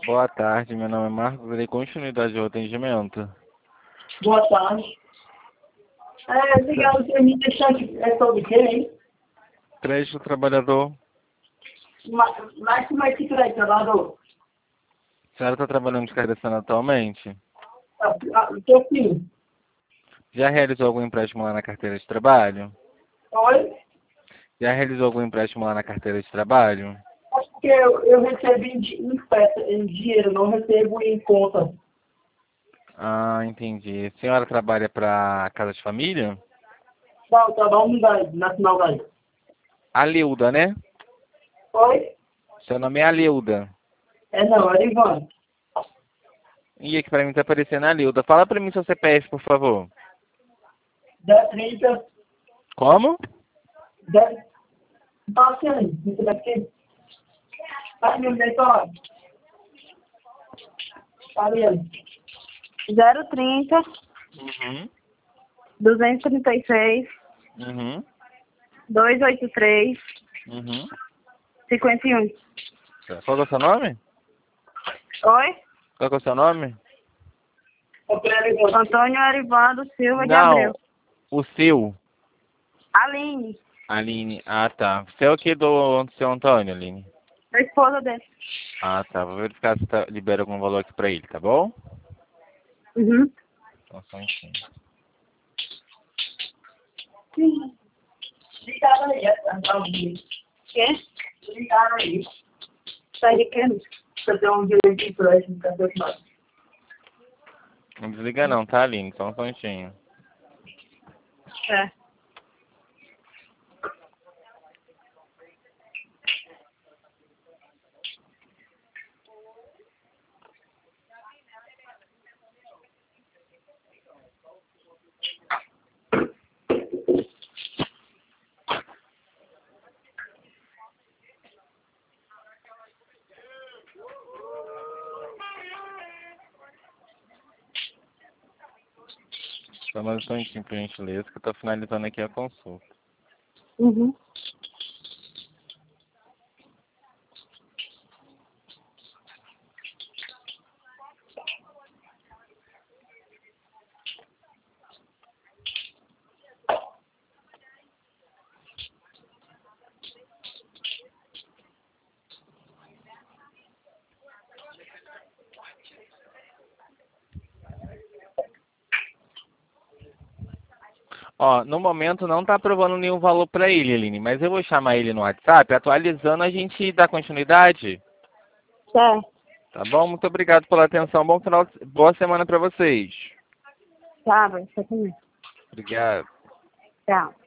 Boa tarde, meu nome é Marcos, darei continuidade ao atendimento. Boa tarde. Obrigado por me deixar aqui. É sobre o quê, hein? Crédito trabalhador. Mas como é que traz trabalhador? A senhora está trabalhando de carteira assinada atualmente? O teu filho? Já realizou algum empréstimo lá na carteira de trabalho? Oi? Já realizou algum empréstimo lá na carteira de trabalho? Acho que eu recebi em dinheiro, não recebo em conta. Ah, entendi. A senhora trabalha para casa de família? Não, trabalho na Sinalgás. Aleuda, né? Oi? Seu nome é Aleuda. Não, é Ivan. E aqui para mim tá aparecendo Aleuda. Fala para mim seu CPF, por favor. 1030. Como? 10. Passa aí, me traz aqui. Tá me leitor? Tá vendo? 030 Uhum. 236 Uhum. 283 Uhum. 51. Qual que é o seu nome? Oi? Qual que é o seu nome? Antônio Arivando Silva de Não, Abreu. o seu. Aline, Aline. Ah, tá. Você é o que do seu Antônio, Aline? a esposa dele. Ah, tá. Vou verificar se libera algum valor aqui pra ele, tá bom? Uhum. Então, só um instantinho. Ligaram aí, quê? Ligaram aí. Sai de quê? Você tem um direito de empréstimo, cadê o mais? Não desliga não, tá, Aline? Só um instantinho. É. Só mais um instantinho, por gentileza, que eu tô finalizando aqui a consulta. Uhum. Ó, no momento não tá aprovando nenhum valor pra ele, Aline, mas eu vou chamar ele no WhatsApp, atualizando, a gente dá continuidade. É. Tá bom? Muito obrigado pela atenção. Bom final, boa semana pra vocês. Tá, vai, você também. Obrigado. Tchau.